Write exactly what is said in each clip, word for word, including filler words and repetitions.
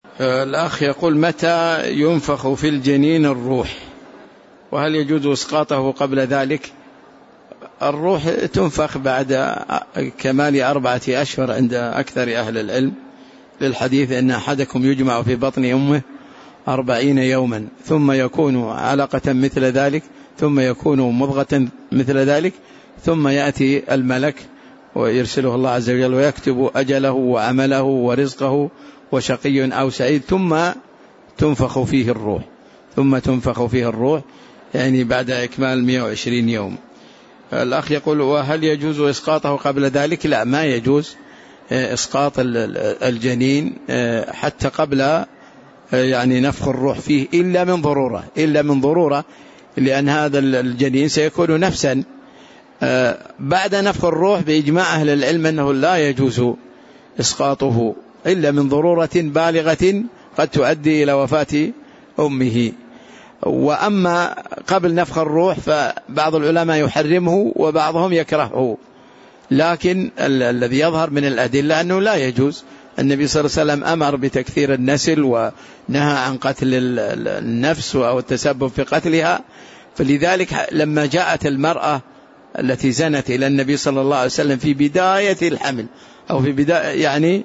الأخ يقول: متى ينفخ في الجنين الروح، وهل يجوز إسقاطه قبل ذلك؟ الروح تنفخ بعد كمال أربعة أشهر عند أكثر أهل العلم، للحديث أن أحدكم يجمع في بطن أمه أربعين يوما ثم يكون علقة مثل ذلك ثم يكون مضغة مثل ذلك ثم يأتي الملك ويرسله الله عز وجل ويكتب أجله وعمله ورزقه وشقي أو سعيد، ثم تنفخ فيه الروح ثم تنفخ فيه الروح يعني بعد إكمال مئة وعشرين يوم. الأخ يقول: وهل يجوز إسقاطه قبل ذلك؟ لا، ما يجوز إسقاط الجنين حتى قبل يعني نفخ الروح فيه إلا من ضرورة إلا من ضرورة لأن هذا الجنين سيكون نفسا. بعد نفخ الروح بإجماع أهل العلم أنه لا يجوز إسقاطه إلا من ضرورة بالغة قد تؤدي إلى وفاة أمه. وأما قبل نفخ الروح فبعض العلماء يحرمه وبعضهم يكرهه، لكن الذي يظهر من الأدلة أنه لا يجوز. النبي صلى الله عليه وسلم أمر بتكثير النسل ونهى عن قتل النفس أو التسبب في قتلها، فلذلك لما جاءت المرأة التي زنت إلى النبي صلى الله عليه وسلم في بداية الحمل أو في بداية يعني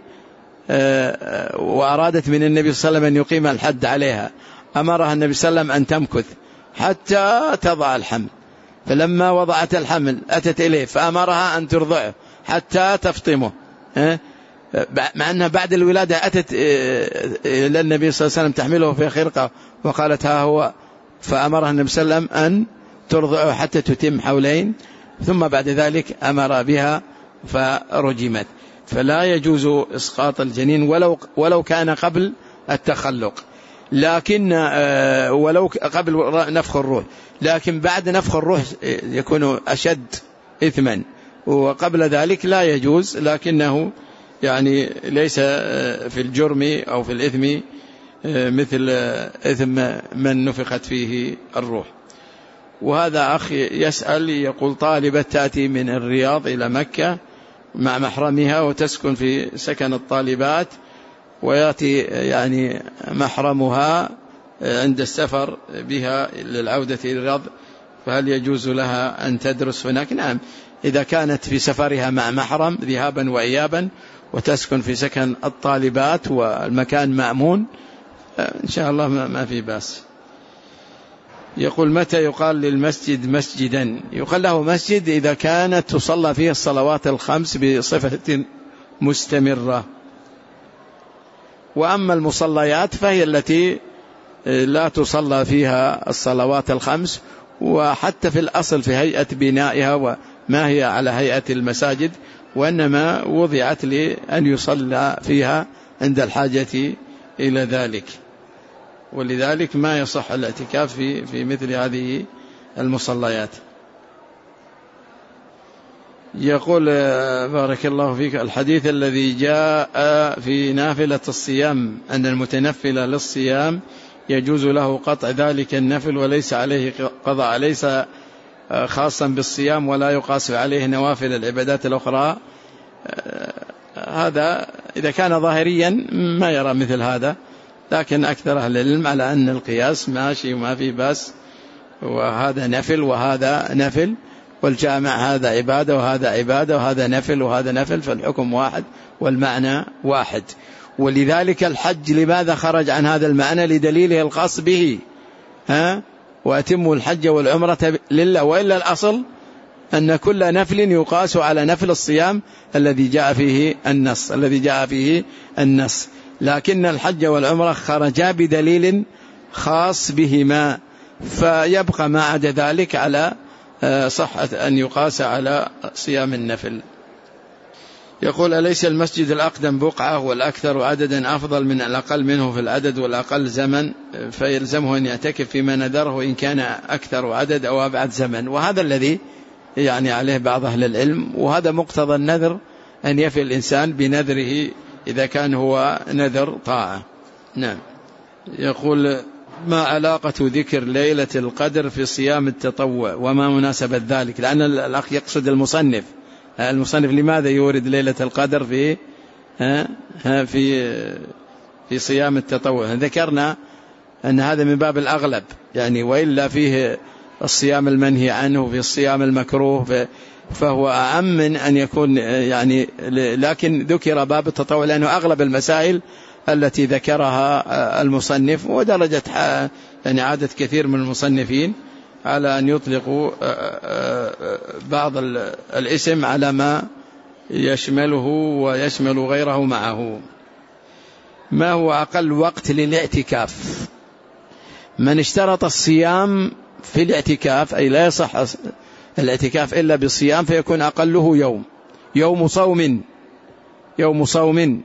وأرادت من النبي صلى الله عليه وسلم أن يقيم الحد عليها، أمرها النبي صلى الله عليه وسلم أن تمكث حتى تضع الحمل، فلما وضعت الحمل أتت إليه فأمرها أن ترضعه حتى تفطمه، مع أنها بعد الولادة أتت إلى النبي صلى الله عليه وسلم تحمله في خرقة وقالت: ها هو، فأمرها النبي صلى الله عليه وسلم أن ترضعه حتى تتم حولين، ثم بعد ذلك أمر بها فرجمت. فلا يجوز إسقاط الجنين ولو ولو كان قبل التخلق، لكن ولو قبل نفخ الروح، لكن بعد نفخ الروح يكون أشد إثما، وقبل ذلك لا يجوز، لكنه يعني ليس في الجرم أو في الإثم مثل إثم من نفخت فيه الروح. وهذا أخ يسأل يقول: طالبة تأتي من الرياض إلى مكة مع محرمها وتسكن في سكن الطالبات، ويأتي يعني محرمها عند السفر بها للعودة إلى الرياض، فهل يجوز لها أن تدرس هناك؟ نعم، إذا كانت في سفرها مع محرم ذهابا وإيابا وتسكن في سكن الطالبات والمكان مأمون إن شاء الله ما في بأس. يقول: متى يقال للمسجد مسجدا؟ يقال له مسجد إذا كانت تصلى فيه الصلوات الخمس بصفة مستمرة، وأما المصليات فهي التي لا تصلى فيها الصلوات الخمس، وحتى في الأصل في هيئة بنائها وما هي على هيئة المساجد، وإنما وضعت لأن يصلى فيها عند الحاجة إلى ذلك، ولذلك ما يصح الاعتكاف في في مثل هذه المصليات. يقول: بارك الله فيك، الحديث الذي جاء في نافلة الصيام أن المتنفل للصيام يجوز له قطع ذلك النفل وليس عليه قضاء، ليس خاصا بالصيام ولا يقاس عليه نوافل العبادات الأخرى، هذا إذا كان ظاهريا ما يرى مثل هذا، لكن أكثر أهل العلم على أن القياس ماشي وما في بس، وهذا نفل وهذا نفل، والجامع هذا عبادة وهذا عبادة وهذا نفل وهذا نفل، فالحكم واحد والمعنى واحد. ولذلك الحج لماذا خرج عن هذا المعنى؟ لدليله الخاص به، ها وأتموا الحج والعمرة لله، وإلا الأصل أن كل نفل يقاس على نفل الصيام الذي جاء فيه النص الذي جاء فيه النص لكن الحج والعمرة خرجا بدليل خاص بهما، فيبقى ما عدا ذلك على صحة أن يقاس على صيام النفل. يقول: أليس المسجد الأقدم بقعة والأكثر عددا أفضل من الأقل منه في العدد والأقل زمن، فيلزمه أن يعتكف فيما نذره إن كان أكثر عدد أو أبعد زمن؟ وهذا الذي يعني عليه بعض أهل العلم، وهذا مقتضى النذر أن يفي الإنسان بنذره إذا كان هو نذر طاعة. نعم. يقول: ما علاقة ذكر ليلة القدر في صيام التطوع وما مناسبة ذلك؟ لأن الأخ يقصد المصنف المصنف لماذا يورد ليلة القدر في في في صيام التطوع. ذكرنا أن هذا من باب الأغلب يعني، وإلا فيه الصيام المنهي عنه في الصيام المكروه، فهو أعم من أن يكون يعني، لكن ذكر باب التطوع لأنه أغلب المسائل التي ذكرها المصنف، ودرجة يعني عادة كثير من المصنفين على أن يطلقوا بعض الاسم على ما يشمله ويشمل غيره معه. ما هو أقل وقت للاعتكاف؟ من اشترط الصيام في الاعتكاف، أي لا يصح الاعتكاف إلا بالصيام، فيكون أقله يوم يوم صوم يوم صوم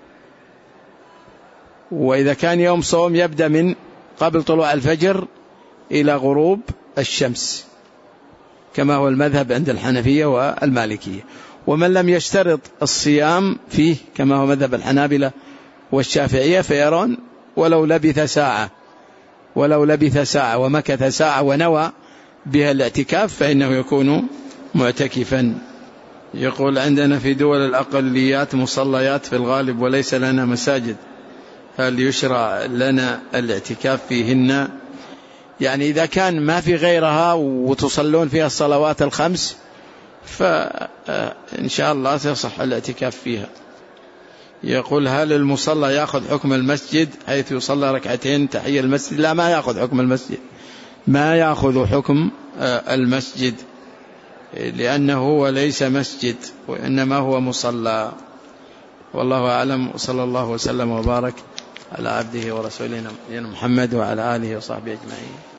وإذا كان يوم صوم يبدأ من قبل طلوع الفجر إلى غروب الشمس كما هو المذهب عند الحنفية والمالكية. ومن لم يشترط الصيام فيه كما هو مذهب الحنابلة والشافعية فيرون ولو لبث ساعة ولو لبث ساعة ومكث ساعة ونوى بها الاعتكاف فإنه يكون معتكفا. يقول عندنا في دول الأقليات مصليات في الغالب وليس لنا مساجد، هل يشرع لنا الاعتكاف فيهن؟ يعني إذا كان ما في غيرها وتصلون فيها الصلوات الخمس فإن شاء الله سيصح الاعتكاف فيها. يقول هل المصلى يأخذ حكم المسجد حيث يصلى ركعتين تحية المسجد؟ لا، ما يأخذ حكم المسجد، ما يأخذ حكم المسجد لأنه هو ليس مسجد وإنما هو مصلى. والله أعلم، وصلى الله وسلم وبارك على عبده ورسوله محمد وعلى آله وصحبه أجمعين.